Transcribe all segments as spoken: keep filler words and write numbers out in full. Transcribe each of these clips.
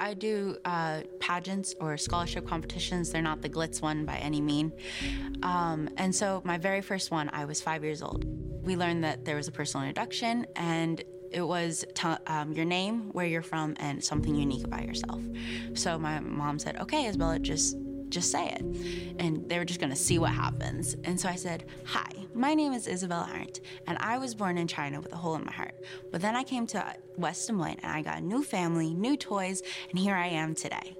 I do uh, pageants or scholarship competitions. They're not the glitz one by any mean. Um, and so my very first one, I was five years old. We learned that there was a personal introduction, and it was t- um, your name, where you're from, and something unique about yourself. So my mom said, okay, Isabella, just just say it. And they were just gonna see what happens. And so I said, hi, my name is Isabella Arndt, and I was born in China with a hole in my heart. But then I came to West Des Moines, and I got a new family, new toys, and here I am today.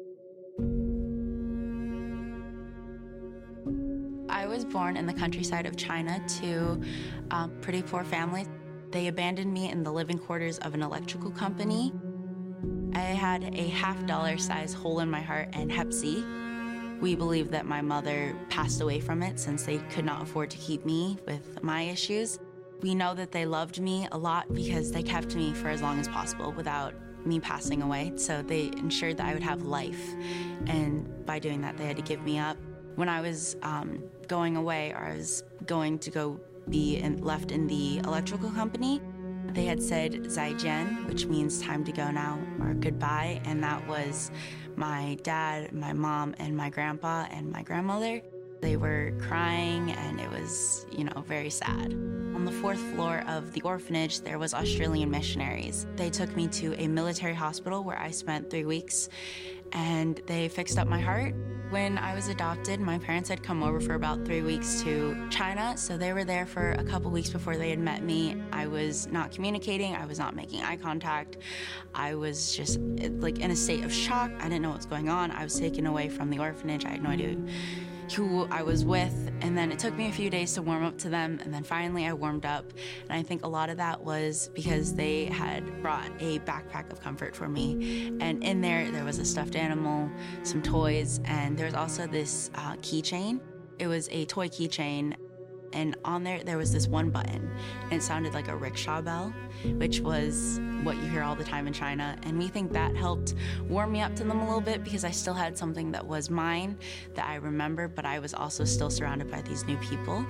I was born in the countryside of China to a pretty poor family. They abandoned me in the living quarters of an electrical company. I had a half dollar size hole in my heart and hep C. We believe that my mother passed away from it since they could not afford to keep me with my issues. We know that they loved me a lot because they kept me for as long as possible without me passing away. So they ensured that I would have life. And by doing that, they had to give me up. When I was um, going away, or I was going to go be in, left in the electrical company, they had said zaijian, which means time to go now, or goodbye, and that was my dad, my mom, and my grandpa and my grandmother. They were crying, and it was, you know, very sad. On the fourth floor of the orphanage, there was Australian missionaries. They took me to a military hospital where I spent three weeks, and they fixed up my heart. When I was adopted, my parents had come over for about three weeks to China, so they were there for a couple weeks before they had met me. I was not communicating, I was not making eye contact. I was just like in a state of shock. I didn't know what was going on. I was taken away from the orphanage. I had no idea who I was with, and then it took me a few days to warm up to them, and then finally I warmed up. And I think a lot of that was because they had brought a backpack of comfort for me, and in there there was a stuffed animal, some toys, and there was also this uh, keychain. It was a toy keychain, and on there there was this one button, and it sounded like a rickshaw bell, which was what you hear all the time in China. And we think that helped warm me up to them a little bit because I still had something that was mine that I remember, but I was also still surrounded by these new people.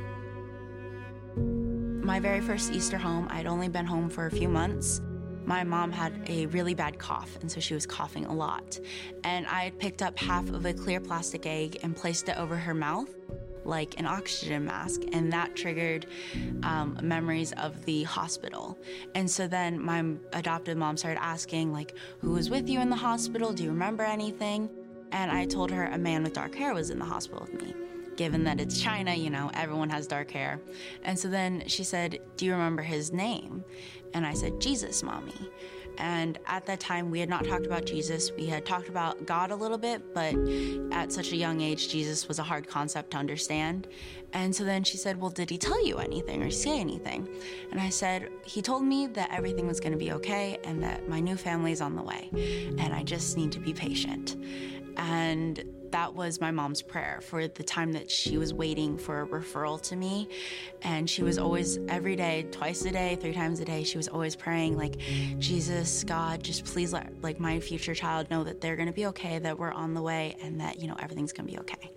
My very first Easter home, I'd only been home for a few months. My mom had a really bad cough, and so she was coughing a lot. And I had picked up half of a clear plastic egg and placed it over her mouth like an oxygen mask, and that triggered um, memories of the hospital. And so then my adopted mom started asking, like, who was with you in the hospital? Do you remember anything? And I told her a man with dark hair was in the hospital with me. Given that it's China, you know, everyone has dark hair. And so then she said, do you remember his name? And I said, Jesus, Mommy. And at that time, we had not talked about Jesus. We had talked about God a little bit, but at such a young age, Jesus was a hard concept to understand. And so then she said, well, did he tell you anything or say anything? And I said, he told me that everything was going to be okay and that my new family is on the way, and I just need to be patient. And that was my mom's prayer for the time that she was waiting for a referral to me. And she was always, every day, twice a day, three times a day, she was always praying, like, Jesus, God, just please let, like, my future child know that they're going to be okay, that we're on the way, and that, you know, everything's going to be okay.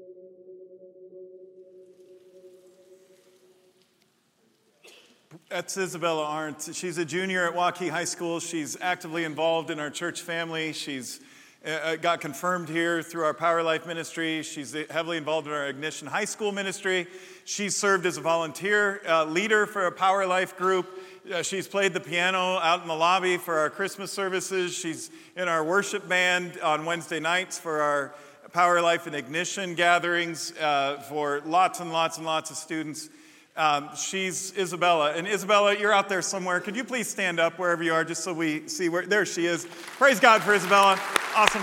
That's Isabella Arndt. She's a junior at Waukee High School. She's actively involved in our church family. She's Uh, got confirmed here through our Power Life ministry. She's heavily involved in our Ignition High School ministry. She's served as a volunteer uh, leader for a Power Life group. Uh, she's played the piano out in the lobby for our Christmas services. She's in our worship band on Wednesday nights for our Power Life and Ignition gatherings uh, for lots and lots and lots of students. Um, she's Isabella. And Isabella, you're out there somewhere. Could you please stand up wherever you are just so we see where... There she is. Praise God for Isabella. Awesome.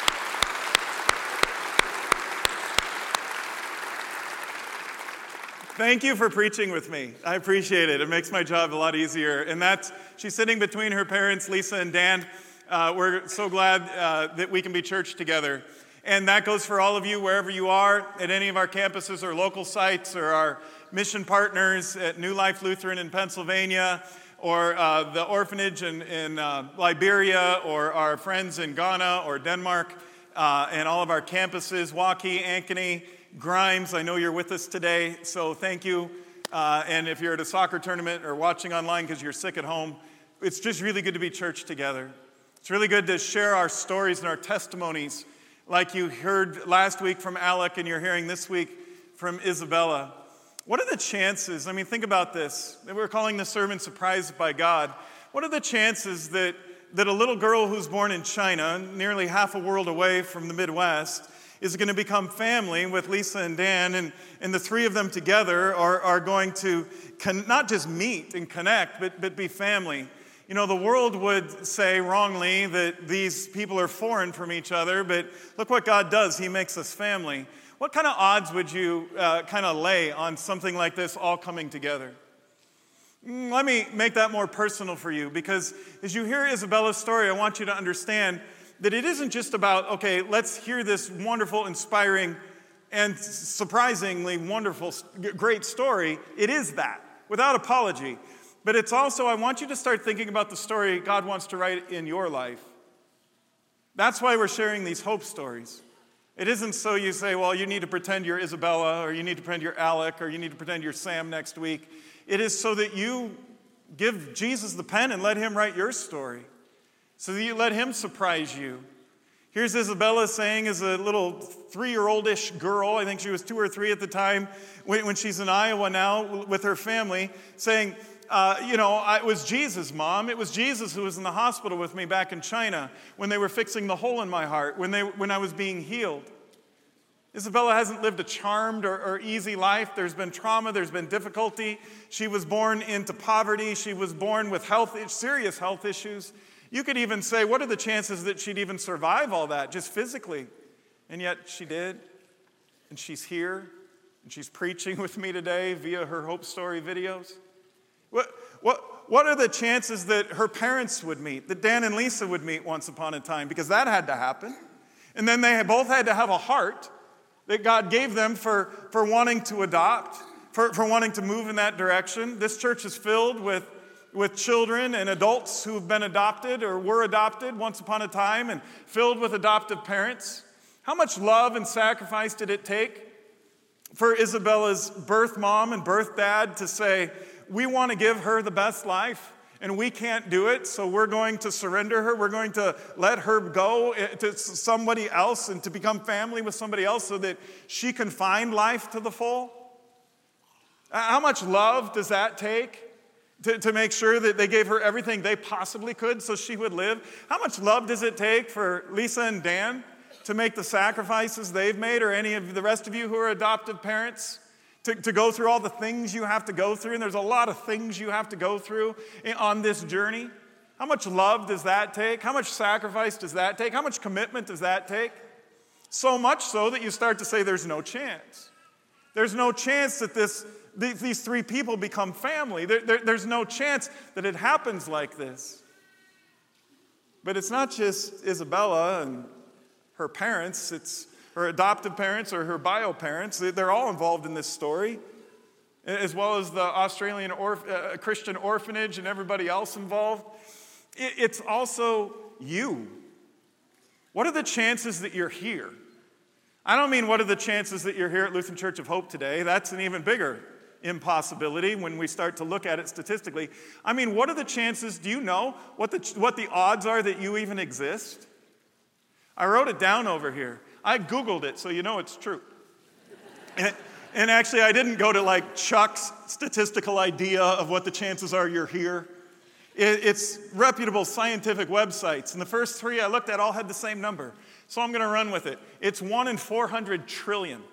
Thank you for preaching with me. I appreciate it. It makes my job a lot easier. And that's... She's sitting between her parents, Lisa and Dan. Uh, we're so glad uh, that we can be church together. And that goes for all of you, wherever you are, at any of our campuses or local sites, or our mission partners at New Life Lutheran in Pennsylvania, or uh, the orphanage in, in uh, Liberia, or our friends in Ghana or Denmark, uh, and all of our campuses, Waukee, Ankeny, Grimes. I know you're with us today, so thank you. Uh, and if you're at a soccer tournament or watching online because you're sick at home, it's just really good to be church together. It's really good to share our stories and our testimonies like you heard last week from Alec and you're hearing this week from Isabella. What are the chances, I mean, think about this. We're calling this sermon Surprised by God. What are the chances that, that a little girl who's born in China, nearly half a world away from the Midwest, is going to become family with Lisa and Dan, and, and the three of them together are, are going to con- not just meet and connect, but, but be family? You know, the world would say wrongly that these people are foreign from each other, but look what God does. He makes us family. What kind of odds would you uh, kind of lay on something like this all coming together? Let me make that more personal for you, because as you hear Isabella's story, I want you to understand that it isn't just about, okay, let's hear this wonderful, inspiring, and surprisingly wonderful, great story. It is that, without apology. But it's also, I want you to start thinking about the story God wants to write in your life. That's why we're sharing these hope stories. It isn't so you say, well, you need to pretend you're Isabella, or you need to pretend you're Alec, or you need to pretend you're Sam next week. It is so that you give Jesus the pen and let him write your story, so that you let him surprise you. Here's Isabella saying, as a little three-year-old-ish girl, I think she was two or three at the time, when, when she's in Iowa now with her family, saying, Uh, you know, I, it was Jesus, Mom. It was Jesus who was in the hospital with me back in China when they were fixing the hole in my heart, when they when I was being healed. Isabella hasn't lived a charmed or, or easy life. There's been trauma. There's been difficulty. She was born into poverty. She was born with health, serious health issues. You could even say, what are the chances that she'd even survive all that, just physically? And yet she did. And she's here. And she's preaching with me today via her Hope Story videos. What, what, what are the chances that her parents would meet, that Dan and Lisa would meet once upon a time? Because that had to happen. And then they both had to have a heart that God gave them for, for wanting to adopt, for, for wanting to move in that direction. This church is filled with, with children and adults who have been adopted or were adopted once upon a time, and filled with adoptive parents. How much love and sacrifice did it take for Isabella's birth mom and birth dad to say, we want to give her the best life, and we can't do it, so we're going to surrender her. We're going to let her go to somebody else and to become family with somebody else so that she can find life to the full? How much love does that take to, to make sure that they gave her everything they possibly could so she would live? How much love does it take for Lisa and Dan to make the sacrifices they've made, or any of the rest of you who are adoptive parents? To, to go through all the things you have to go through, and there's a lot of things you have to go through on this journey. How much love does that take? How much sacrifice does that take? How much commitment does that take? So much so that you start to say there's no chance. There's no chance that this, these three people become family. There, there, there's no chance that it happens like this. But it's not just Isabella and her parents, it's her adoptive parents or her bio parents. They're all involved in this story, as well as the Australian orph- uh, Christian orphanage and everybody else involved. It's also you. What are the chances that you're here? I don't mean what are the chances that you're here at Lutheran Church of Hope today. That's an even bigger impossibility when we start to look at it statistically. I mean, what are the chances? Do you know what the, what the odds are that you even exist? I wrote it down over here. I Googled it, so you know it's true. And, and actually, I didn't go to like Chuck's statistical idea of what the chances are you're here. It, it's reputable scientific websites. And the first three I looked at all had the same number. So I'm going to run with it. It's one in four hundred trillion.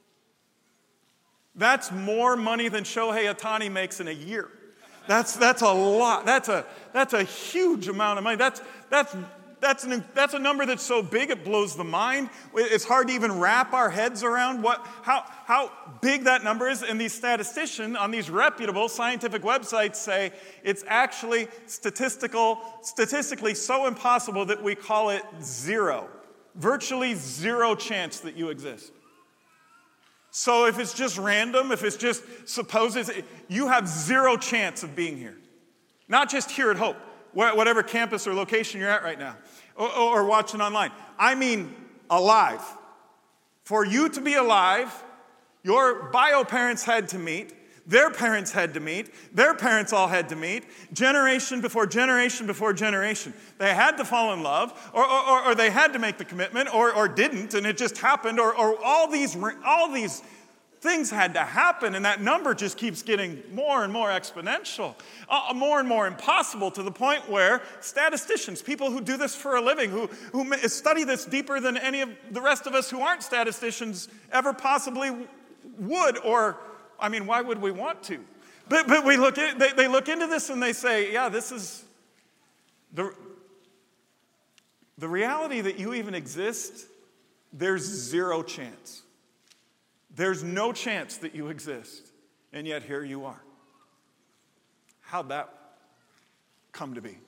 That's more money than Shohei Ohtani makes in a year. That's, that's a lot. That's a, that's a huge amount of money. That's, that's That's, an, that's a number that's so big it blows the mind. It's hard to even wrap our heads around what, how, how big that number is. And these statisticians on these reputable scientific websites say it's actually statistical, statistically so impossible that we call it zero. Virtually zero chance that you exist. So if it's just random, if it's just supposes, you have zero chance of being here. Not just here at Hope, whatever campus or location you're at right now, or, or watching online. I mean alive. For you to be alive, your bio parents had to meet. Their parents had to meet. Their parents all had to meet. Generation before generation before generation. They had to fall in love, or, or, or they had to make the commitment, or, or didn't, and it just happened, or, or all these all these things had to happen, and that number just keeps getting more and more exponential, uh, more and more impossible, to the point where statisticians, people who do this for a living, who, who study this deeper than any of the rest of us who aren't statisticians ever possibly would, or, I mean, why would we want to? But, but we look at, they, they look into this and they say, yeah, this is, the, the reality that you even exist, there's zero chance. There's no chance that you exist, and yet here you are. How'd that come to be?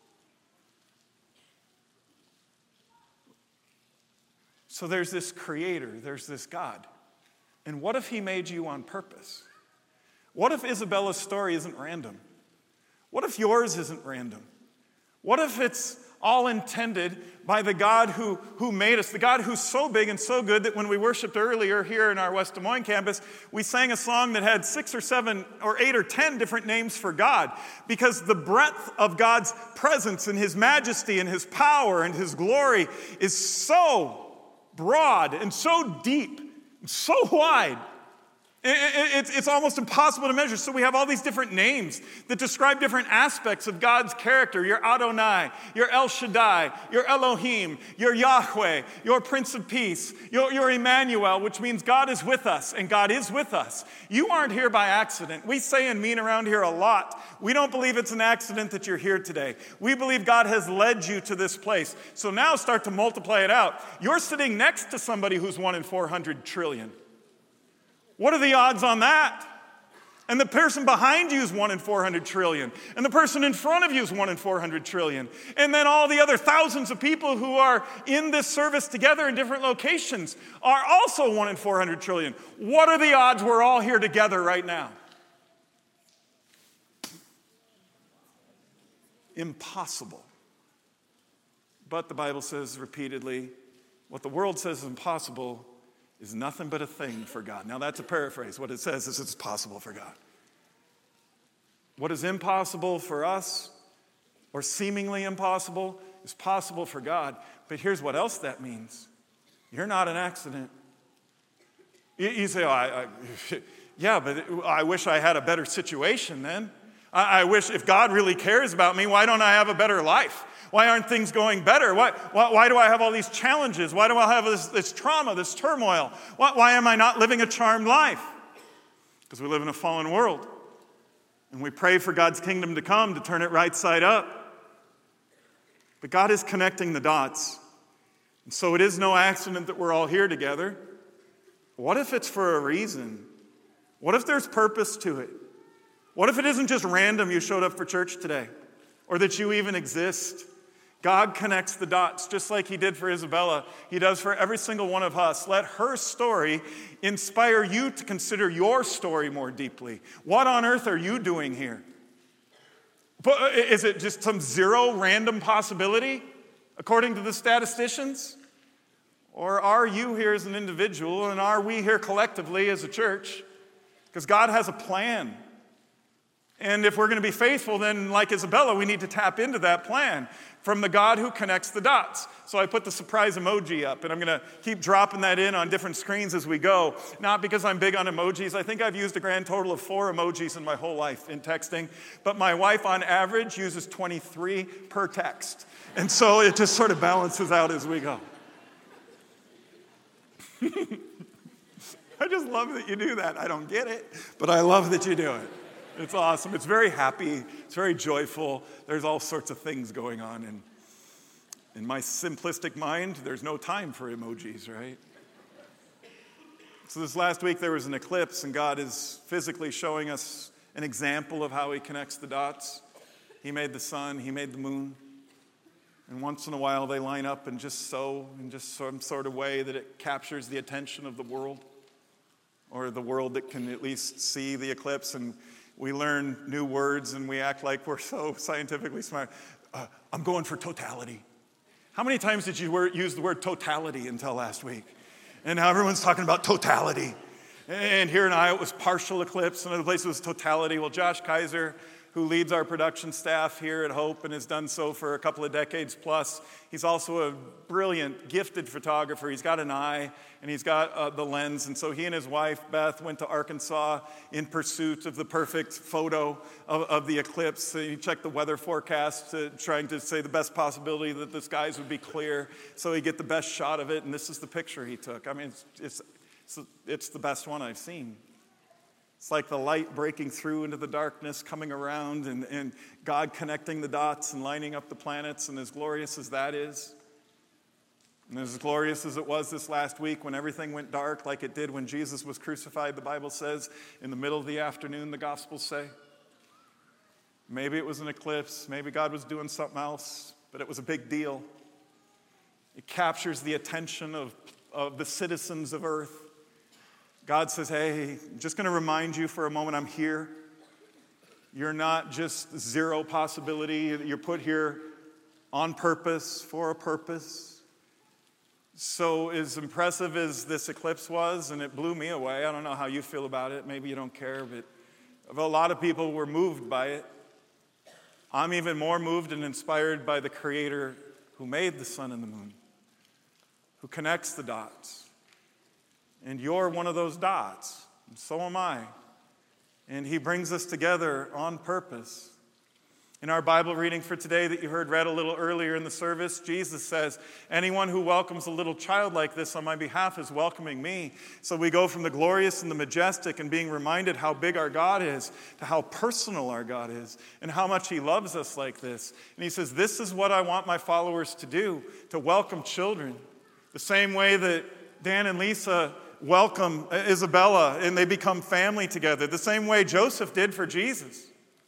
So there's this creator, there's this God. And what if he made you on purpose? What if Isabella's story isn't random? What if yours isn't random? What if it's all intended by the God who, who made us, the God who's so big and so good that when we worshiped earlier here in our West Des Moines campus, we sang a song that had six or seven or eight or ten different names for God, because the breadth of God's presence and his majesty and his power and his glory is so broad and so deep and so wide. It's almost impossible to measure. So we have all these different names that describe different aspects of God's character. Your Adonai, your El Shaddai, your Elohim, your Yahweh, your Prince of Peace, your, your Emmanuel, which means God is with us, and God is with us. You aren't here by accident. We say and mean around here a lot. We don't believe it's an accident that you're here today. We believe God has led you to this place. So now start to multiply it out. You're sitting next to somebody who's one in four hundred trillion. What are the odds on that? And the person behind you is one in four hundred trillion. And the person in front of you is one in four hundred trillion. And then all the other thousands of people who are in this service together in different locations are also one in four hundred trillion. What are the odds we're all here together right now? Impossible. But the Bible says repeatedly, what the world says is impossible is nothing but a thing for God. Now that's a paraphrase. What it says is it's possible for God. What is impossible for us, or seemingly impossible, is possible for God. But here's what else that means. You're not an accident. You, you say, oh, I, I, yeah, but I wish I had a better situation then. I, I wish, if God really cares about me, why don't I have a better life? Why aren't things going better? Why, why, why do I have all these challenges? Why do I have this, this trauma, this turmoil? Why, why am I not living a charmed life? Because we live in a fallen world. And we pray for God's kingdom to come, to turn it right side up. But God is connecting the dots. And so it is no accident that we're all here together. What if it's for a reason? What if there's purpose to it? What if it isn't just random you showed up for church today? Or that you even exist? God connects the dots just like he did for Isabella. He does for every single one of us. Let her story inspire you to consider your story more deeply. What on earth are you doing here? Is it just some zero random possibility, according to the statisticians? Or are you here as an individual, and are we here collectively as a church? Because God has a plan. And if we're going to be faithful, then like Isabella, we need to tap into that plan from the God who connects the dots. So I put the surprise emoji up, and I'm going to keep dropping that in on different screens as we go. Not because I'm big on emojis. I think I've used a grand total of four emojis in my whole life in texting. But my wife, on average, uses twenty-three per text. And so it just sort of balances out as we go. I just love that you do that. I don't get it, but I love that you do it. It's awesome. It's very happy. It's very joyful. There's all sorts of things going on. And in my simplistic mind, there's no time for emojis, right? So this last week there was an eclipse, and God is physically showing us an example of how he connects the dots. He made the sun. He made the moon. And once in a while they line up in just so, in just some sort of way that it captures the attention of the world, or the world that can at least see the eclipse. And we learn new words, and we act like we're so scientifically smart. Uh, I'm going for totality. How many times did you use the word totality until last week? And now everyone's talking about totality. And here in Iowa, it was partial eclipse. Another place was totality. Well, Josh Kaiser, who leads our production staff here at Hope and has done so for a couple of decades plus, he's also a brilliant, gifted photographer. He's got an eye, and he's got uh, the lens. And so he and his wife, Beth, went to Arkansas in pursuit of the perfect photo of, of the eclipse. So he checked the weather forecast, uh, trying to say the best possibility that the skies would be clear so he'd get the best shot of it. And this is the picture he took. I mean, it's, it's, it's, it's the best one I've seen. It's like the light breaking through into the darkness, coming around, and, and God connecting the dots and lining up the planets, and as glorious as that is, and as glorious as it was this last week when everything went dark like it did when Jesus was crucified, the Bible says, in the middle of the afternoon, the Gospels say. Maybe it was an eclipse, maybe God was doing something else, but it was a big deal. It captures the attention of, of the citizens of earth. God says, hey, I'm just going to remind you for a moment, I'm here. You're not just zero possibility. You're put here on purpose, for a purpose. So as impressive as this eclipse was, and it blew me away, I don't know how you feel about it. Maybe you don't care, but a lot of people were moved by it. I'm even more moved and inspired by the Creator who made the sun and the moon, who connects the dots. And you're one of those dots, and so am I. And he brings us together on purpose. In our Bible reading for today that you heard read a little earlier in the service, Jesus says, anyone who welcomes a little child like this on my behalf is welcoming me. So we go from the glorious and the majestic and being reminded how big our God is to how personal our God is and how much he loves us like this. And he says, this is what I want my followers to do, to welcome children. The same way that Dan and Lisa welcome Isabella and they become family together, the same way Joseph did for Jesus.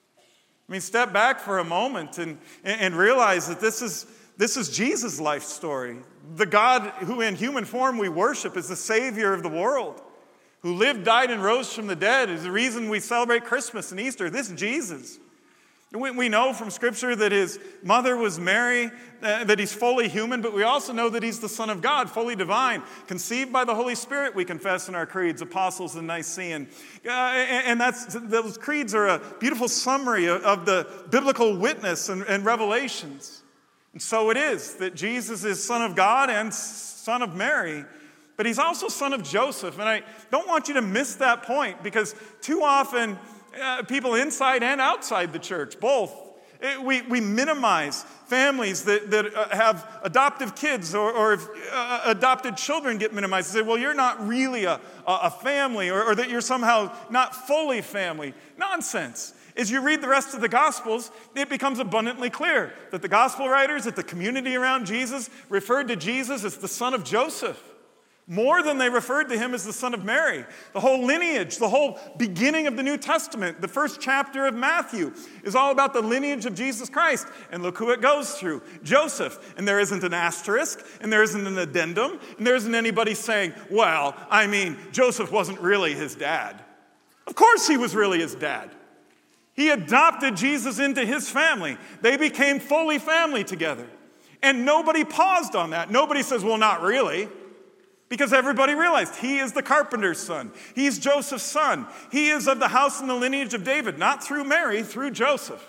I mean, step back for a moment and, and realize that this is, this is Jesus' life story. The God who in human form we worship is the Savior of the world, who lived, died, and rose from the dead is the reason we celebrate Christmas and Easter. This Jesus. We know from Scripture that his mother was Mary, uh, that he's fully human, but we also know that he's the Son of God, fully divine, conceived by the Holy Spirit, we confess in our creeds, Apostles and Nicene. Uh, and, and that's, those creeds are a beautiful summary of, of the biblical witness and, and revelations. And so it is that Jesus is Son of God and Son of Mary, but he's also Son of Joseph. And I don't want you to miss that point, because too often Uh, people inside and outside the church, both. It, we, we minimize families that, that uh, have adoptive kids, or, or if uh, adopted children get minimized. They say, well, you're not really a, a family, or, or that you're somehow not fully family. Nonsense. As you read the rest of the Gospels, it becomes abundantly clear that the Gospel writers, that the community around Jesus, referred to Jesus as the son of Joseph, more than they referred to him as the son of Mary. The whole lineage, the whole beginning of the New Testament, the first chapter of Matthew is all about the lineage of Jesus Christ. And look who it goes through, Joseph. And there isn't an asterisk, and there isn't an addendum, and there isn't anybody saying, well, I mean, Joseph wasn't really his dad. Of course he was really his dad. He adopted Jesus into his family. They became fully family together. And nobody paused on that. Nobody says, well, not really. Because everybody realized he is the carpenter's son. He's Joseph's son. He is of the house and the lineage of David, not through Mary, through Joseph.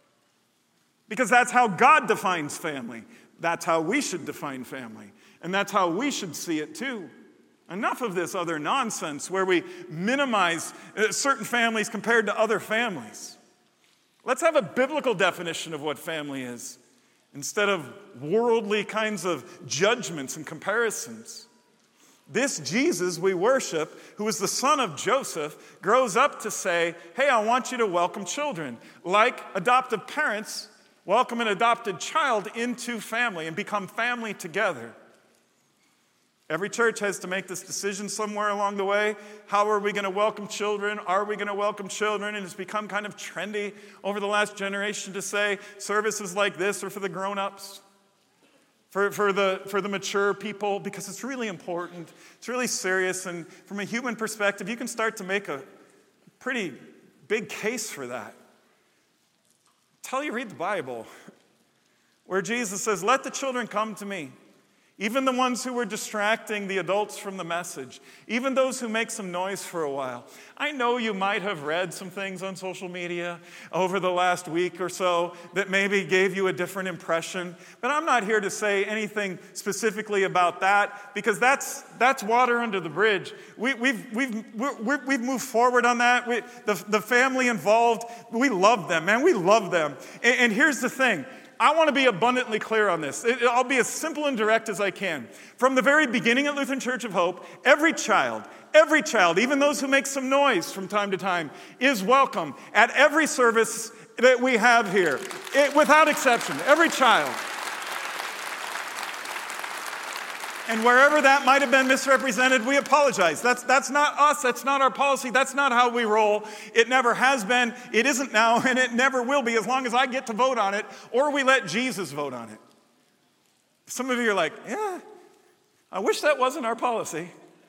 Because that's how God defines family. That's how we should define family. And that's how we should see it too. Enough of this other nonsense where we minimize certain families compared to other families. Let's have a biblical definition of what family is, instead of worldly kinds of judgments and comparisons. This Jesus we worship, who is the son of Joseph, grows up to say, hey, I want you to welcome children. Like adoptive parents welcome an adopted child into family and become family together. Every church has to make this decision somewhere along the way. How are we going to welcome children? Are we going to welcome children? And it's become kind of trendy over the last generation to say services like this are for the grown-ups. For, for, the, for the mature people, because it's really important. It's really serious. And from a human perspective, you can start to make a pretty big case for that. Until you read the Bible, where Jesus says, let the children come to me. even the ones who were distracting the adults from the message, even those who make some noise for a while. I know you might have read some things on social media over the last week or so that maybe gave you a different impression, but I'm not here to say anything specifically about that, because that's that's water under the bridge. We, we've we've we're, we're, we've moved forward on that. We, the the family involved, we love them, man. We love them. And, and here's the thing. I want to be abundantly clear on this. It, I'll be as simple and direct as I can. From the very beginning at Lutheran Church of Hope, every child, every child, even those who make some noise from time to time, is welcome at every service that we have here, it, without exception, every child. And wherever that might have been misrepresented, we apologize. That's, that's not us. That's not our policy. That's not how we roll. It never has been. It isn't now, and it never will be as long as I get to vote on it, or we let Jesus vote on it. Some of you are like, yeah, I wish that wasn't our policy.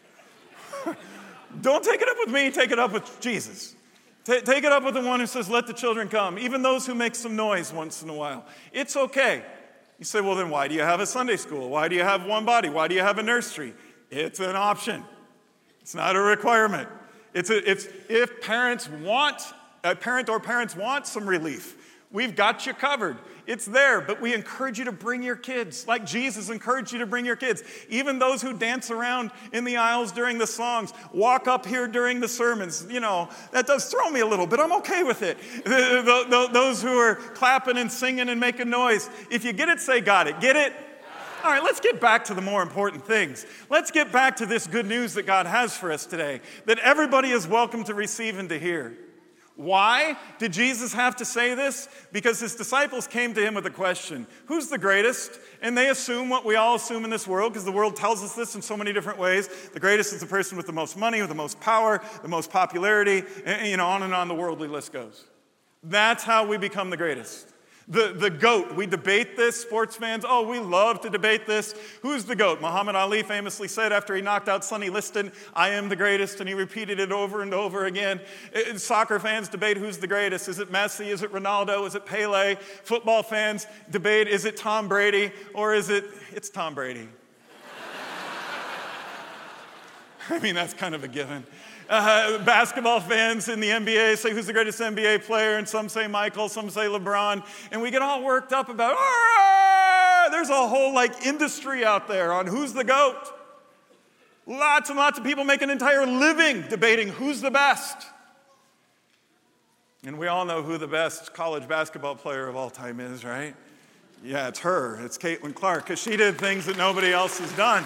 Don't take it up with me. Take it up with Jesus. T- take it up with the one who says, let the children come, even those who make some noise once in a while. It's okay. You say, well, then why do you have a Sunday school? Why do you have one body? Why do you have a nursery? It's an option. It's not a requirement. It's, a, it's if parents want, a parent or parents want some relief, we've got you covered. It's there, but we encourage you to bring your kids, like Jesus encouraged you to bring your kids. Even those who dance around in the aisles during the songs, walk up here during the sermons. You know, that does throw me a little, but I'm okay with it. Those who are clapping and singing and making noise. If you get it, say got it. Get it? All right, let's get back to the more important things. Let's get back to this good news that God has for us today, that everybody is welcome to receive and to hear. Why did Jesus have to say this? Because his disciples came to him with a question. Who's the greatest? And they assume what we all assume in this world, because the world tells us this in so many different ways. The greatest is the person with the most money, with the most power, the most popularity, and, you know, on and on the worldly list goes. That's how we become the greatest. The, the GOAT, we debate this, sports fans, oh, we love to debate this. Who's the GOAT? Muhammad Ali famously said after he knocked out Sonny Liston, I am the greatest, and he repeated it over and over again. It, soccer fans debate who's the greatest. Is it Messi? Is it Ronaldo? Is it Pele? Football fans debate, is it Tom Brady? Or is it, it's Tom Brady. I mean, that's kind of a given. Uh, basketball fans in the N B A say who's the greatest N B A player, and some say Michael, some say LeBron, and we get all worked up about, ah, there's a whole like industry out there on who's the GOAT. Lots and lots of people make an entire living debating who's the best. And we all know who the best college basketball player of all time is, right? Yeah, it's her. It's Caitlin Clark, because she did things that nobody else has done.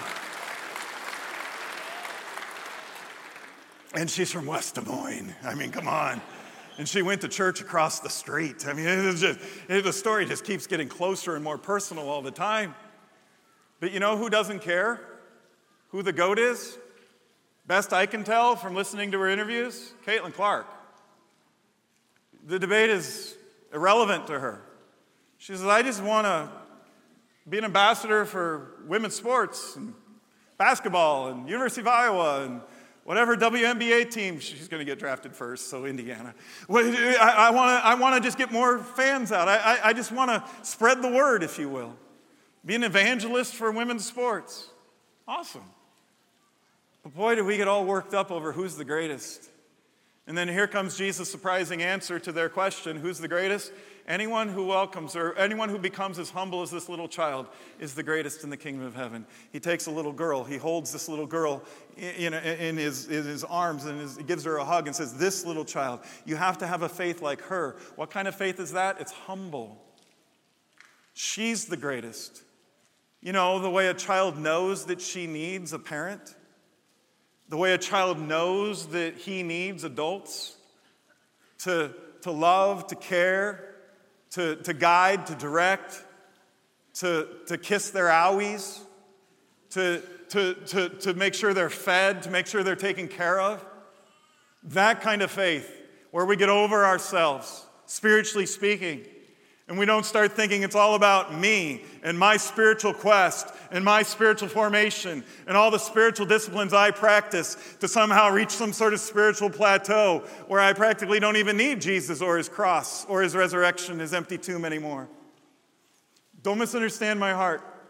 And she's from West Des Moines. I mean, come on. And she went to church across the street. I mean, it's just, it, the story just keeps getting closer and more personal all the time. But you know who doesn't care who the GOAT is? Best I can tell from listening to her interviews, Caitlin Clark. The debate is irrelevant to her. She says, I just want to be an ambassador for women's sports and basketball and University of Iowa and whatever W N B A team, she's going to get drafted first, so Indiana. I want to I want to just get more fans out. I, I, I just want to spread the word, if you will. Be an evangelist for women's sports. Awesome. But boy, did we get all worked up over who's the greatest. And then here comes Jesus' surprising answer to their question, who's the greatest? Anyone who welcomes or anyone who becomes as humble as this little child is the greatest in the kingdom of heaven. He takes a little girl, he holds this little girl in, in, in, his, in his arms, and his, he gives her a hug and says, this little child, you have to have a faith like her. What kind of faith is that? It's humble. She's the greatest. You know, the way a child knows that she needs a parent, the way a child knows that he needs adults to, to love, to care, To, to guide, to direct, to, to kiss their owies, to, to, to, to make sure they're fed, to make sure they're taken care of. That kind of faith, where we get over ourselves, spiritually speaking, and we don't start thinking it's all about me and my spiritual quest and my spiritual formation and all the spiritual disciplines I practice to somehow reach some sort of spiritual plateau where I practically don't even need Jesus or his cross or his resurrection, his empty tomb anymore. Don't misunderstand my heart.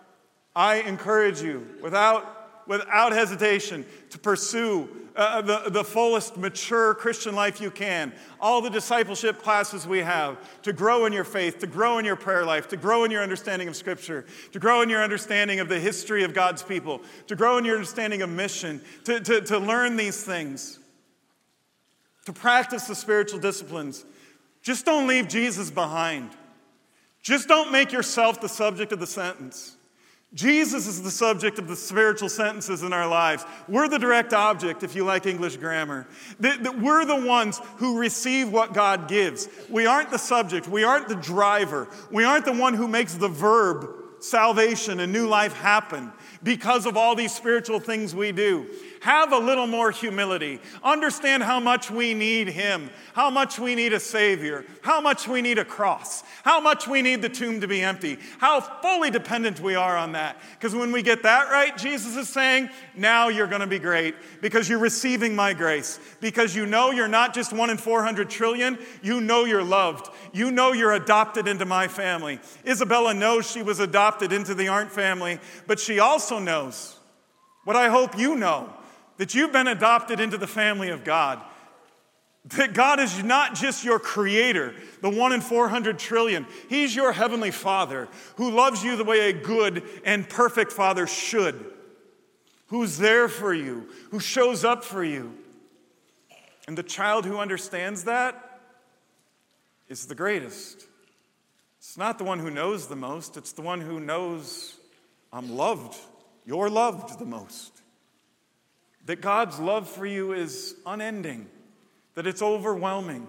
I encourage you, without, without hesitation, to pursue uh, the, the fullest mature Christian life you can. All the discipleship classes we have, to grow in your faith, to grow in your prayer life, to grow in your understanding of Scripture, to grow in your understanding of the history of God's people, to grow in your understanding of mission, to, to, to learn these things, to practice the spiritual disciplines. Just don't leave Jesus behind. Just don't make yourself the subject of the sentence. Jesus is the subject of the spiritual sentences in our lives. We're the direct object, if you like English grammar. That, that we're the ones who receive what God gives. We aren't the subject. We aren't the driver. We aren't the one who makes the verb salvation and new life happen because of all these spiritual things we do. Have a little more humility. Understand how much we need Him, how much we need a Savior, how much we need a cross, how much we need the tomb to be empty, how fully dependent we are on that. Because when we get that right, Jesus is saying, now you're going to be great because you're receiving my grace, because you know you're not just one in four hundred trillion, you know you're loved. You know you're adopted into my family. Isabella knows she was adopted into the Arndt family, but she also knows what I hope you know, that you've been adopted into the family of God. That God is not just your creator, the one in four hundred trillion. He's your heavenly Father who loves you the way a good and perfect father should, who's there for you, who shows up for you. And the child who understands that is the greatest. It's not the one who knows the most. It's the one who knows I'm loved. You're loved the most. That God's love for you is unending, that it's overwhelming.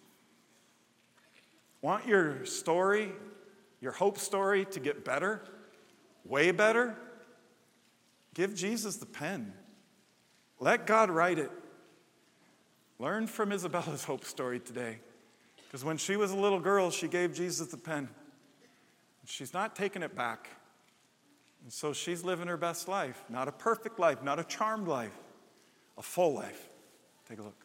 Want your story, your hope story to get better, way better? Give Jesus the pen. Let God write it. Learn from Isabella's hope story today. Because when she was a little girl, she gave Jesus the pen. She's not taking it back. And so she's living her best life. Not a perfect life, not a charmed life, a full life. Take a look.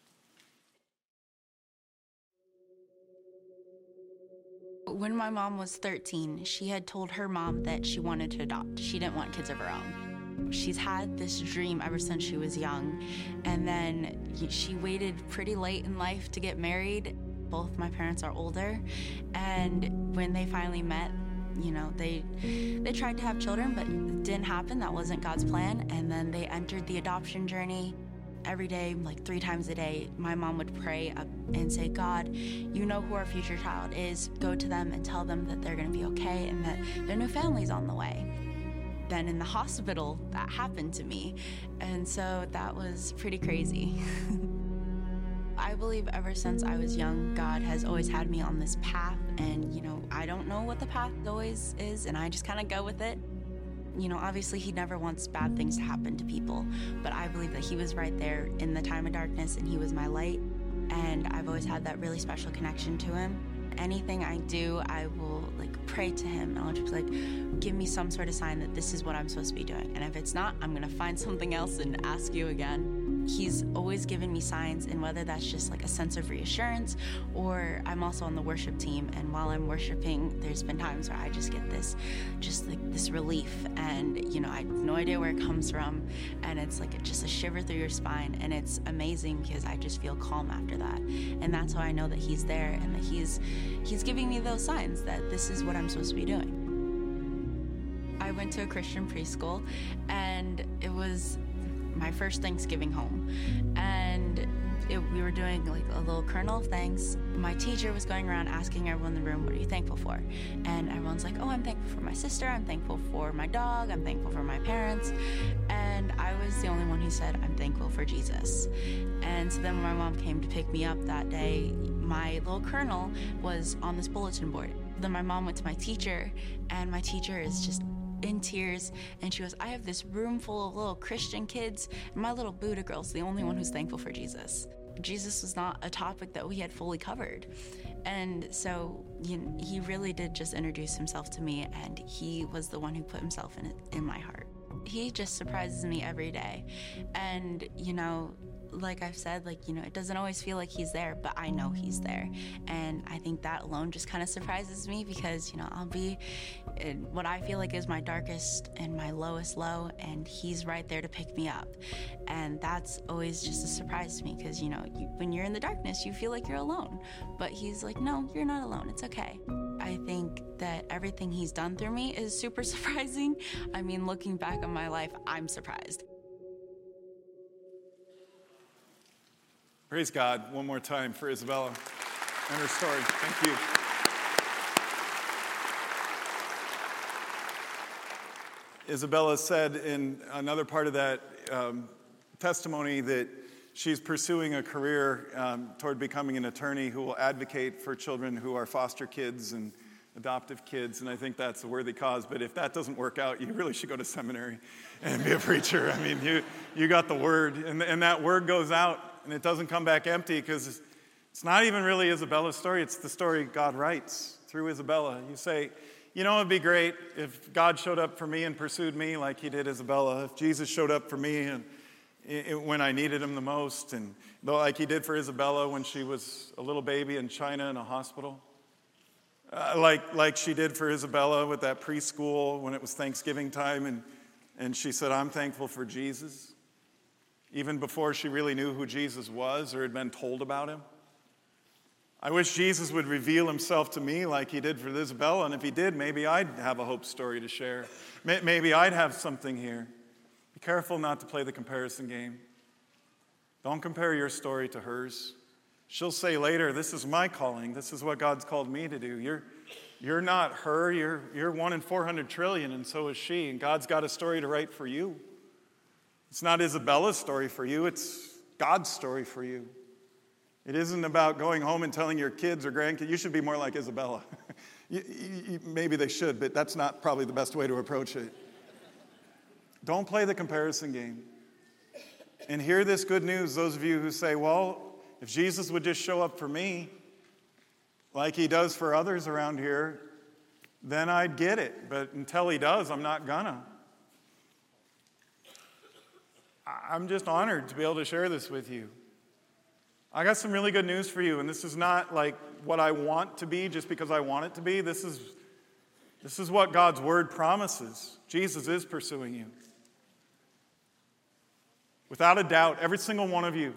When my mom was thirteen, she had told her mom that she wanted to adopt. She didn't want kids of her own. She's had this dream ever since she was young. And then she waited pretty late in life to get married. Both my parents are older. And when they finally met, you know, they they tried to have children, but it didn't happen. That wasn't God's plan. And then they entered the adoption journey. Every day, like three times a day, my mom would pray up and say, God, you know who our future child is. Go to them and tell them that they're going to be okay and that their new family's on the way. Then in the hospital, that happened to me. And so that was pretty crazy. I believe ever since I was young, God has always had me on this path. And, you know, I don't know what the path always is, and I just kind of go with it. You know, obviously he never wants bad things to happen to people, but I believe that he was right there in the time of darkness and he was my light. And I've always had that really special connection to him. Anything I do, I will like pray to him and I'll just be like, give me some sort of sign that this is what I'm supposed to be doing. And if it's not, I'm gonna find something else and ask you again. He's always given me signs, and whether that's just like a sense of reassurance, or I'm also on the worship team, and while I'm worshiping, there's been times where I just get this, just like this relief, and you know, I have no idea where it comes from, and it's like just a shiver through your spine, and it's amazing because I just feel calm after that, and that's how I know that he's there, and that he's, he's giving me those signs that this is what I'm supposed to be doing. I went to a Christian preschool, and it was my first Thanksgiving home, and it, we were doing like a little kernel of thanks. My teacher was going around asking everyone in the room, what are you thankful for? And everyone's like, oh, I'm thankful for my sister, I'm thankful for my dog, I'm thankful for my parents. And I was the only one who said, I'm thankful for Jesus. And so then when my mom came to pick me up that day, my little kernel was on this bulletin board. Then my mom went to my teacher, and my teacher is just in tears, and she goes, I have this room full of little Christian kids, and my little Buddha girl's the only one who's thankful for Jesus. Jesus was not a topic that we had fully covered. And so you know, he really did just introduce himself to me, and he was the one who put himself in, in my heart. He just surprises me every day. And, you know, like I've said, like, you know, it doesn't always feel like he's there, but I know he's there. And I think that alone just kind of surprises me because, you know, I'll be in what I feel like is my darkest and my lowest low, and he's right there to pick me up. And that's always just a surprise to me because, you know, you, when you're in the darkness, you feel like you're alone. But he's like, no, you're not alone. It's okay. I think that everything he's done through me is super surprising. I mean, looking back on my life, I'm surprised. Praise God one more time for Isabella and her story. Thank you. Isabella said in another part of that um, testimony that she's pursuing a career um, toward becoming an attorney who will advocate for children who are foster kids and adoptive kids, and I think that's a worthy cause. But if that doesn't work out, you really should go to seminary and be a preacher. I mean, you you got the word, and, and that word goes out, and it doesn't come back empty because it's not even really Isabella's story. It's the story God writes through Isabella. You say, you know, it'd be great if God showed up for me and pursued me like he did Isabella, if Jesus showed up for me and it, when I needed him the most, and like he did for Isabella when she was a little baby in China in a hospital. Uh, like like she did for Isabella with that preschool when it was Thanksgiving time, and, and she said, I'm thankful for Jesus, even before she really knew who Jesus was or had been told about him. I wish Jesus would reveal himself to me like he did for Isabella, and if he did, maybe I'd have a hope story to share. Maybe I'd have something here. Be careful not to play the comparison game. Don't compare your story to hers. She'll say later, this is my calling. This is what God's called me to do. You're, you're not her. You're, you're one in four hundred trillion, and so is she. And God's got a story to write for you. It's not Isabella's story for you. It's God's story for you. It isn't about going home and telling your kids or grandkids. You should be more like Isabella. you, you, maybe they should, but that's not probably the best way to approach it. Don't play the comparison game. And hear this good news, those of you who say, well, if Jesus would just show up for me like he does for others around here, then I'd get it. But until he does, I'm not gonna. I'm just honored to be able to share this with you. I got some really good news for you, and this is not like what I want to be just because I want it to be. This is, this is what God's word promises. Jesus is pursuing you. Without a doubt, every single one of you.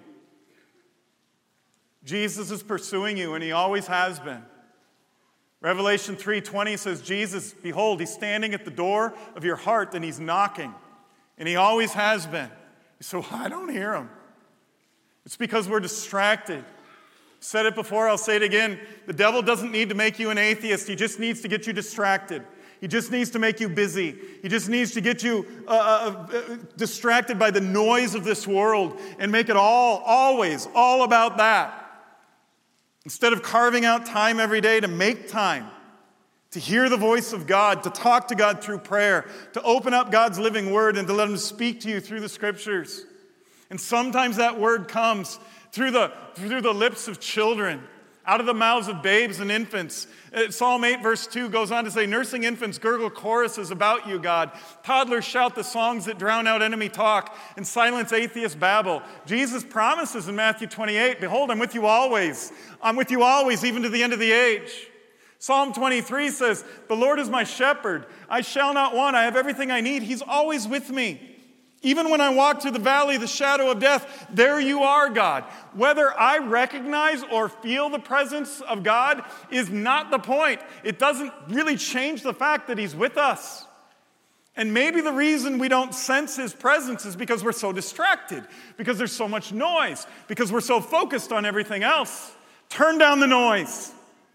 Jesus is pursuing you, and he always has been. Revelation three twenty says, Jesus, behold, he's standing at the door of your heart, and he's knocking. And he always has been. You say, well, I don't hear him. It's because we're distracted. I said it before, I'll say it again. The devil doesn't need to make you an atheist. He just needs to get you distracted. He just needs to make you busy. He just needs to get you uh, uh, distracted by the noise of this world and make it all, always, all about that. Instead of carving out time every day to make time, to hear the voice of God, to talk to God through prayer, to open up God's living word and to let him speak to you through the scriptures. And sometimes that word comes through the, through the lips of children, out of the mouths of babes and infants. Psalm eight verse two goes on to say, nursing infants gurgle choruses about you, God. Toddlers shout the songs that drown out enemy talk and silence atheist babble. Jesus promises in Matthew twenty-eight, behold, I'm with you always. I'm with you always, even to the end of the age. Psalm twenty-three says, the Lord is my shepherd. I shall not want. I have everything I need. He's always with me. Even when I walk through the valley of the shadow of death, there you are, God. Whether I recognize or feel the presence of God is not the point. It doesn't really change the fact that he's with us. And maybe the reason we don't sense his presence is because we're so distracted, because there's so much noise, because we're so focused on everything else. Turn down the noise.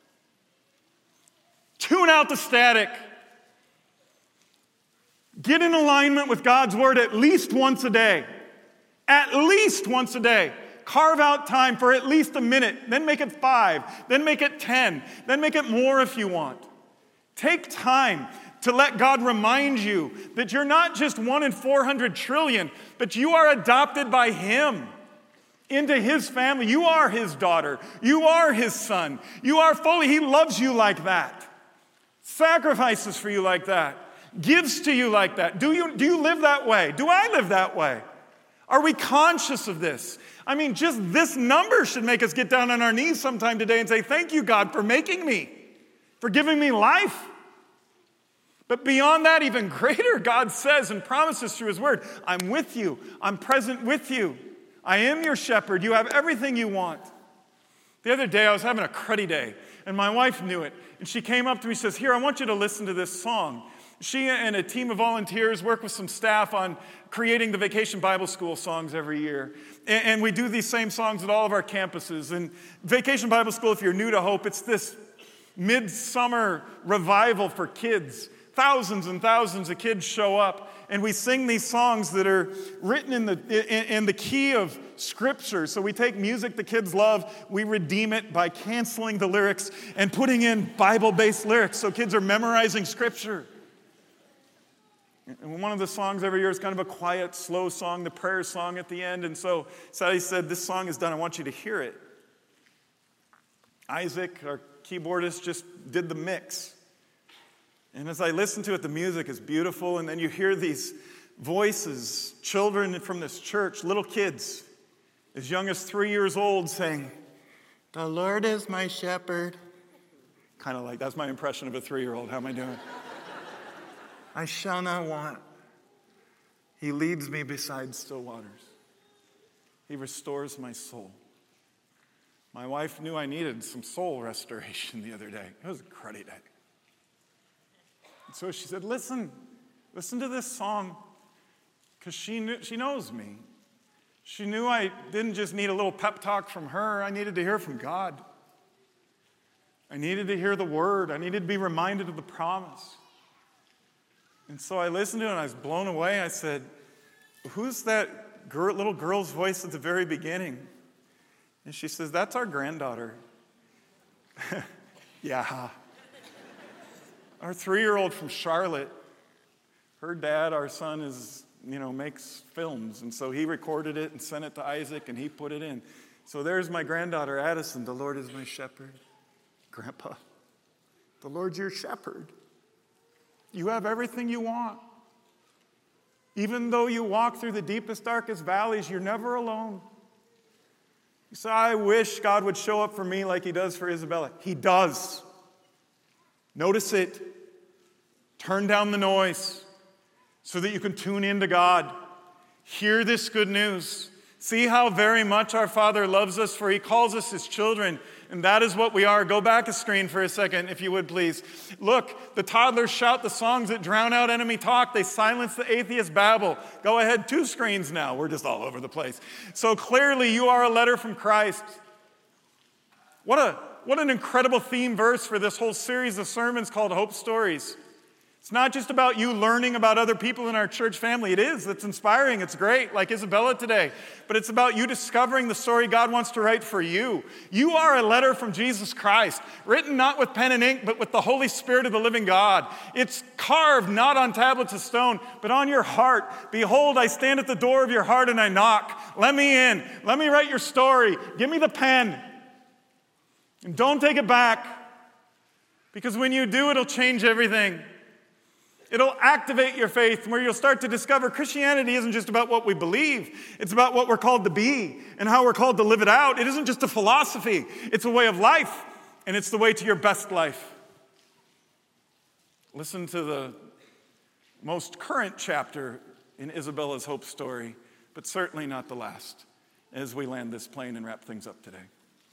Tune out the static. Get in alignment with God's word at least once a day. At least once a day. Carve out time for at least a minute. Then make it five. Then make it ten. Then make it more if you want. Take time to let God remind you that you're not just one in four hundred trillion, but you are adopted by him into his family. You are his daughter. You are his son. You are fully, he loves you like that. Sacrifices for you like that. Gives to you like that. Do you, do you live that way? Do I live that way? Are we conscious of this? I mean, just this number should make us get down on our knees sometime today and say, thank you, God, for making me, for giving me life. But beyond that, even greater, God says and promises through his word, I'm with you. I'm present with you. I am your shepherd. You have everything you want. The other day, I was having a cruddy day, and my wife knew it. And she came up to me and says, here, I want you to listen to this song. She and a team of volunteers work with some staff on creating the Vacation Bible School songs every year. And we do these same songs at all of our campuses. And Vacation Bible School, if you're new to Hope, it's this midsummer revival for kids. Thousands and thousands of kids show up, and we sing these songs that are written in the, in, in the key of Scripture. So we take music the kids love, we redeem it by canceling the lyrics and putting in Bible-based lyrics so kids are memorizing Scripture. And one of the songs every year is kind of a quiet, slow song, the prayer song at the end. And so Sally said, this song is done. I want you to hear it. Isaac, our keyboardist, just did the mix. And as I listen to it, the music is beautiful. And then you hear these voices, children from this church, little kids, as young as three years old, saying, the Lord is my shepherd. Kind of like, that's my impression of a three-year-old. How am I doing? I shall not want. He leads me beside still waters. He restores my soul. My wife knew I needed some soul restoration the other day. It was a cruddy day. And so she said, listen, listen to this song, because she knew, she knows me. She knew I didn't just need a little pep talk from her. I needed to hear from God. I needed to hear the word. I needed to be reminded of the promise. And so I listened to it, and I was blown away. I said, who's that girl, little girl's voice at the very beginning? And she says, that's our granddaughter. Yeah. Our three-year-old from Charlotte, her dad, our son, is, you know, makes films. And so he recorded it and sent it to Isaac, and he put it in. So there's my granddaughter, Addison. The Lord is my shepherd. Grandpa, the Lord's your shepherd. You have everything you want. Even though you walk through the deepest, darkest valleys, you're never alone. You say, I wish God would show up for me like he does for Isabella. He does. Notice it. Turn down the noise so that you can tune into God. Hear this good news. See how very much our Father loves us, for he calls us his children. And that is what we are. Go back a screen for a second, if you would, please. Look, the toddlers shout the songs that drown out enemy talk. They silence the atheist babble. Go ahead, two screens now. We're just all over the place. So clearly, you are a letter from Christ. What a, what an incredible theme verse for this whole series of sermons called Hope Stories. It's not just about you learning about other people in our church family. It is. It's inspiring. It's great, like Isabella today. But it's about you discovering the story God wants to write for you. You are a letter from Jesus Christ, written not with pen and ink, but with the Holy Spirit of the living God. It's carved not on tablets of stone, but on your heart. Behold, I stand at the door of your heart and I knock. Let me in. Let me write your story. Give me the pen. And don't take it back, because when you do, it'll change everything. It'll activate your faith, where you'll start to discover Christianity isn't just about what we believe. It's about what we're called to be and how we're called to live it out. It isn't just a philosophy. It's a way of life, and it's the way to your best life. Listen to the most current chapter in Isabella's hope story, but certainly not the last, as we land this plane and wrap things up today.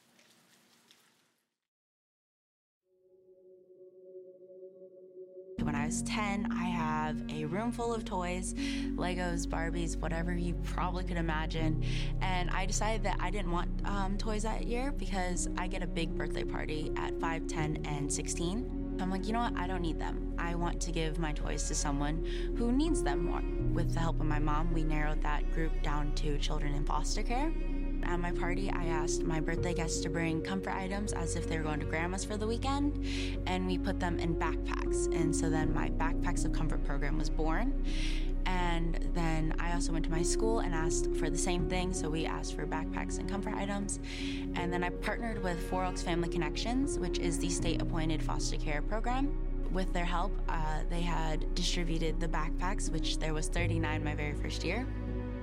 When I was ten, I have a room full of toys, Legos, Barbies, whatever you probably could imagine. And I decided that I didn't want um, toys that year because I get a big birthday party at five, ten, and sixteen. I'm like, you know what? I don't need them. I want to give my toys to someone who needs them more. With the help of my mom, we narrowed that group down to children in foster care. At my party, I asked my birthday guests to bring comfort items as if they were going to grandma's for the weekend, and we put them in backpacks. And so then my Backpacks of Comfort program was born. And then I also went to my school and asked for the same thing, so we asked for backpacks and comfort items. And then I partnered with Four Oaks Family Connections, which is the state-appointed foster care program. With their help, uh, they had distributed the backpacks, which there was thirty-nine my very first year.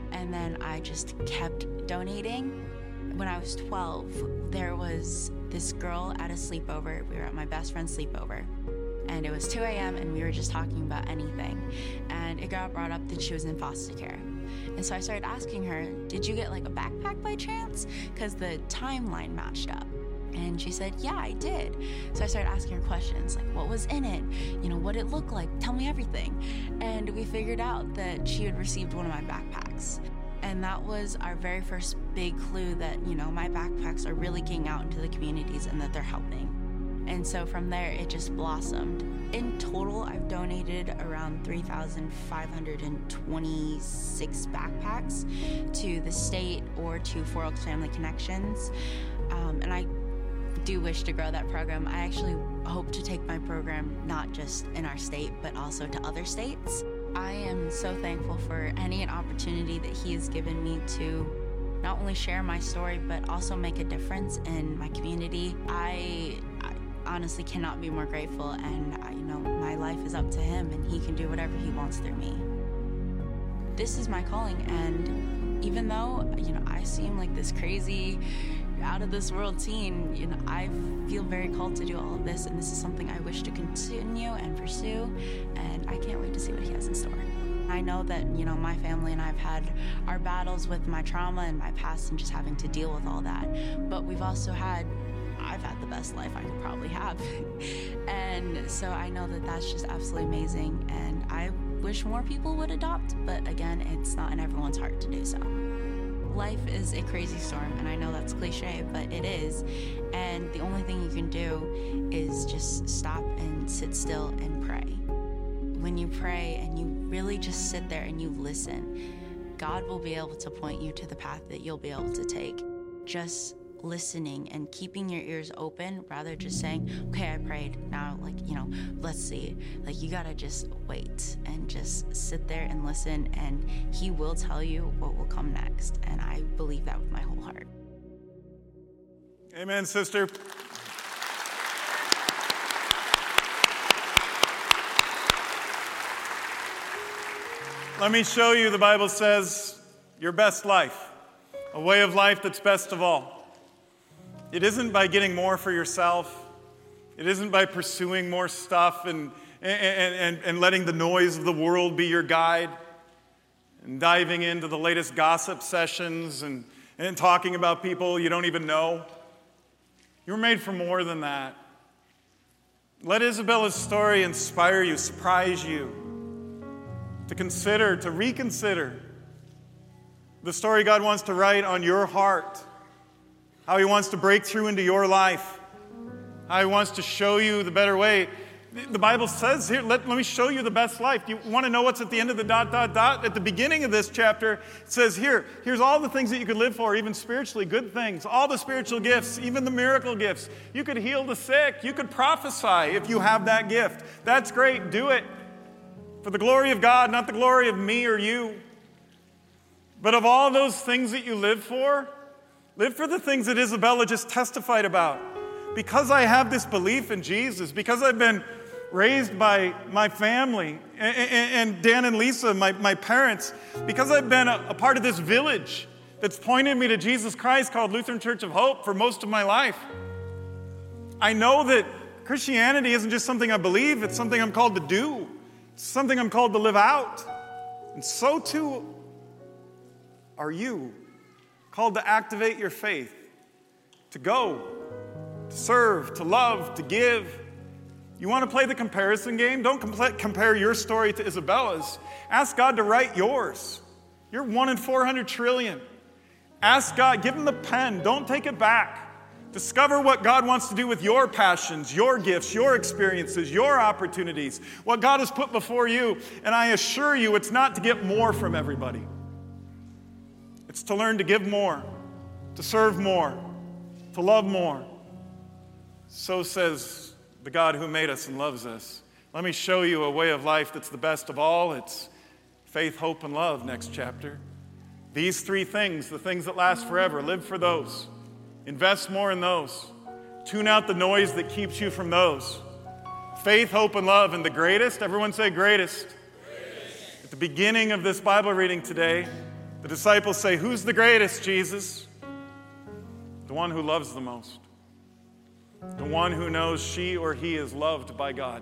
And then I just kept donating. When I was twelve, there was this girl at a sleepover. We were at my best friend's sleepover. And it was two a.m. and we were just talking about anything. And it got brought up that she was in foster care. And so I started asking her, did you get like a backpack by chance? Because the timeline matched up. And she said, yeah, I did. So I started asking her questions, like what was in it? You know, what it looked like? Tell me everything. And we figured out that she had received one of my backpacks. And that was our very first big clue that, you know, my backpacks are really getting out into the communities and that they're helping. And so from there, it just blossomed. In total, I've donated around three thousand five hundred twenty-six backpacks to the state or to Four Oaks Family Connections. Um, and I do wish to grow that program. I actually hope to take my program not just in our state, but also to other states. I am so thankful for any opportunity that he has given me to not only share my story, but also make a difference in my community. I, I honestly cannot be more grateful, and I, you know, my life is up to him, and he can do whatever he wants through me. This is my calling, and even though, you know, I seem like this crazy, out of this world teen, you know, I feel very called to do all of this, and this is something I wish to continue and pursue, and I can't wait to see what he has in store. I know that, you know, my family and I have had our battles with my trauma and my past and just having to deal with all that, but we've also had, I've had the best life I could probably have. And so I know that that's just absolutely amazing, and I wish more people would adopt, but again, it's not in everyone's heart to do so. Life is a crazy storm, and I know that's cliche, but it is. And the only thing you can do is just stop and sit still and pray. When you pray and you really just sit there and you listen, God will be able to point you to the path that you'll be able to take. Just listening and keeping your ears open rather just saying, okay, I prayed, now, like, you know, let's see. Like, you gotta just wait and just sit there and listen, and he will tell you what will come next. And I believe that with my whole heart. Amen, sister. Let me show you, the Bible says, your best life, a way of life that's best of all. It isn't by getting more for yourself. It isn't by pursuing more stuff and, and, and, and letting the noise of the world be your guide and diving into the latest gossip sessions and, and talking about people you don't even know. You were made for more than that. Let Isabella's story inspire you, surprise you, to consider, to reconsider the story God wants to write on your heart. How he wants to break through into your life. How he wants to show you the better way. The Bible says here, let, let me show you the best life. Do you want to know what's at the end of the dot, dot, dot? At the beginning of this chapter, it says here, here's all the things that you could live for, even spiritually, good things. All the spiritual gifts, even the miracle gifts. You could heal the sick. You could prophesy if you have that gift. That's great. Do it. For the glory of God, not the glory of me or you. But of all those things that you live for, live for the things that Isabella just testified about. Because I have this belief in Jesus, because I've been raised by my family, and, and Dan and Lisa, my, my parents, because I've been a, a part of this village that's pointed me to Jesus Christ called Lutheran Church of Hope for most of my life. I know that Christianity isn't just something I believe, it's something I'm called to do. It's something I'm called to live out. And so too are you. Called to activate your faith, to go, to serve, to love, to give. You want to play the comparison game? Don't compl- compare your story to Isabella's. Ask God to write yours. You're one in four hundred trillion. Ask God, give him the pen. Don't take it back. Discover what God wants to do with your passions, your gifts, your experiences, your opportunities, what God has put before you. And I assure you, it's not to get more from everybody. It's to learn to give more, to serve more, to love more. So says the God who made us and loves us. Let me show you a way of life that's the best of all. It's faith, hope, and love, next chapter. These three things, the things that last forever, live for those. Invest more in those. Tune out the noise that keeps you from those. Faith, hope, and love. And the greatest, everyone say greatest. Greatest. At the beginning of this Bible reading today, The disciples say, "Who's the greatest, Jesus?" The one who loves the most. The one who knows she or he is loved by God.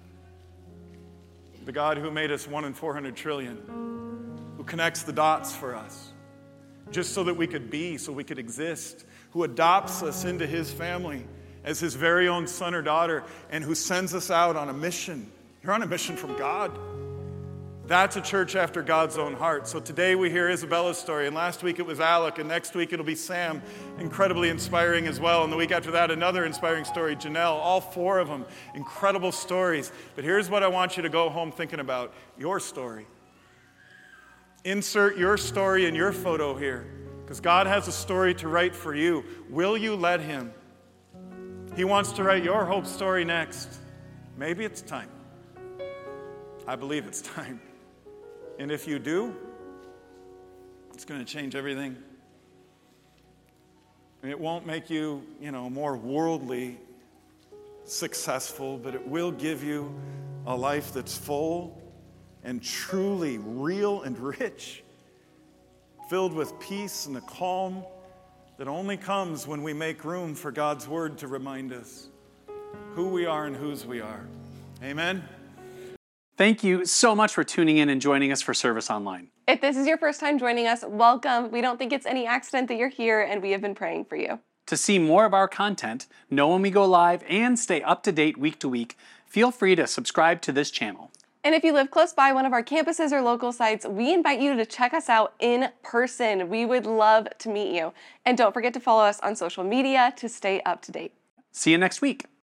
The God who made us one in four hundred trillion, who connects the dots for us, just so that we could be, so we could exist, who adopts us into his family as his very own son or daughter, and who sends us out on a mission. You're on a mission from God. That's a church after God's own heart. So today we hear Isabella's story, and last week it was Alec, and next week it'll be Sam, incredibly inspiring as well. And the week after that, another inspiring story, Janelle, all four of them, incredible stories. But here's what I want you to go home thinking about, your story. Insert your story in your photo here, because God has a story to write for you. Will you let him? He wants to write your hope story next. Maybe it's time. I believe it's time. And if you do, it's going to change everything. It won't make you, you know, more worldly successful, but it will give you a life that's full and truly real and rich, filled with peace and a calm that only comes when we make room for God's word to remind us who we are and whose we are. Amen. Thank you so much for tuning in and joining us for Service Online. If this is your first time joining us, welcome. We don't think it's any accident that you're here, and we have been praying for you. To see more of our content, know when we go live, and stay up to date week to week, feel free to subscribe to this channel. And if you live close by one of our campuses or local sites, we invite you to check us out in person. We would love to meet you. And don't forget to follow us on social media to stay up to date. See you next week.